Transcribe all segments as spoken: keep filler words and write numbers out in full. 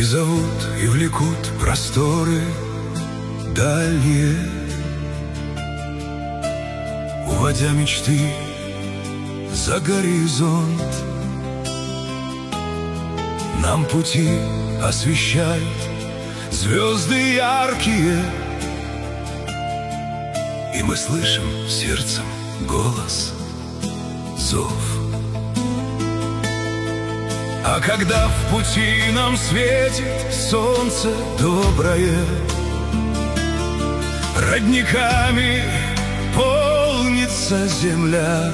зовут и влекут просторы дальние, уводя мечты за горизонт. Нам пути освещают звезды яркие, и мы слышим сердцем голос, зов. А когда в пути нам светит солнце доброе, родниками полнится земля,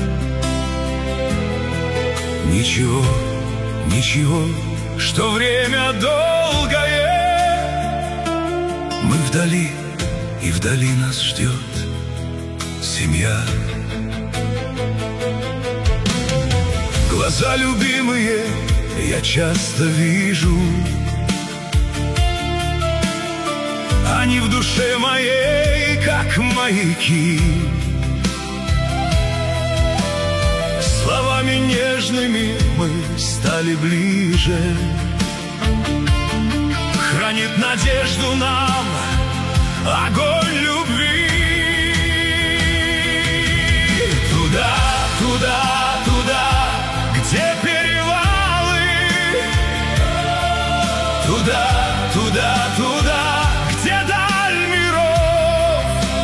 ничего, ничего, что время долгое, мы вдали, и вдали нас ждет семья. Глаза любимые я часто вижу, они в душе моей, как маяки, словами нежными мы стали ближе. Хранит надежду нам огонь любви. Туда, туда, туда, где перевалы, туда, туда, туда, где даль миров,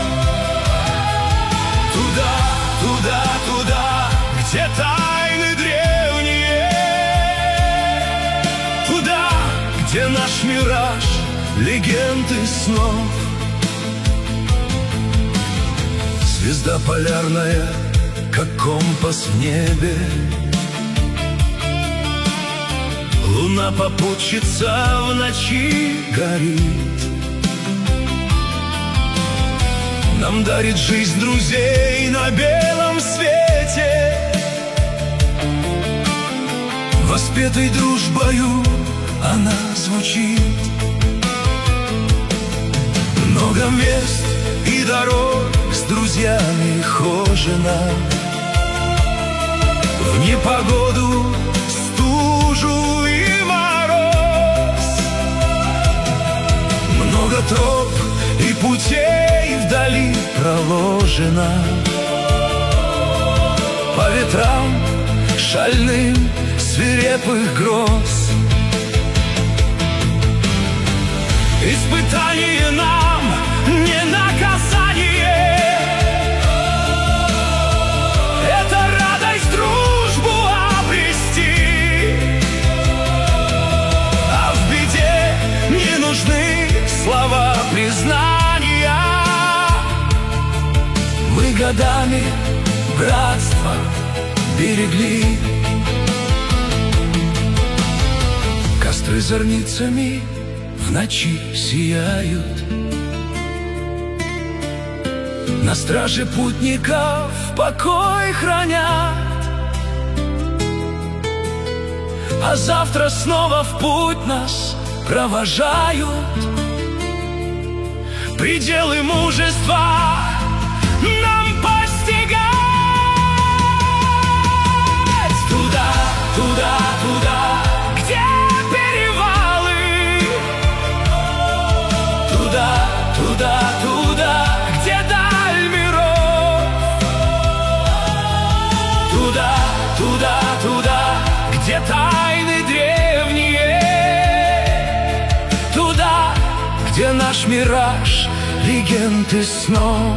туда, туда, туда, где тайны древние, туда, где наш мираж, легенды снов. Звезда полярная, как компас в небе, луна попутчица в ночи горит, нам дарит жизнь друзей на белом свете, воспетой дружбою она звучит. Много мест и дорог с друзьями хожена, в непогоду, стужу и мороз. Много троп и путей вдали проложено, по ветрам шальным свирепых гроз. Испытание нам не наказание, это радость дружбу обрести, а в беде не нужны слова признания. Мы годами братство берегли, костры зорницами в ночи сияют, на страже путников покой хранят, а завтра снова в путь нас провожают. Пределы мужества нам постигать. Туда, туда, туда, где перевалы, туда, туда, туда, где даль миров, туда, туда, туда, где тайны древние, туда, где наш мираж, легенды снов.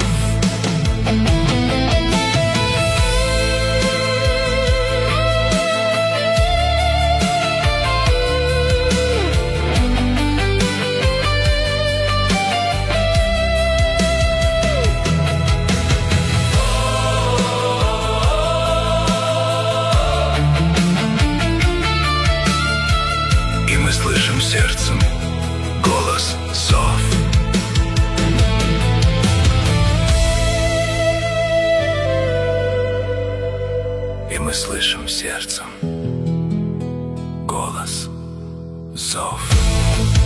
Слышим сердцем голос, зов. И мы слышим сердцем голос, зов.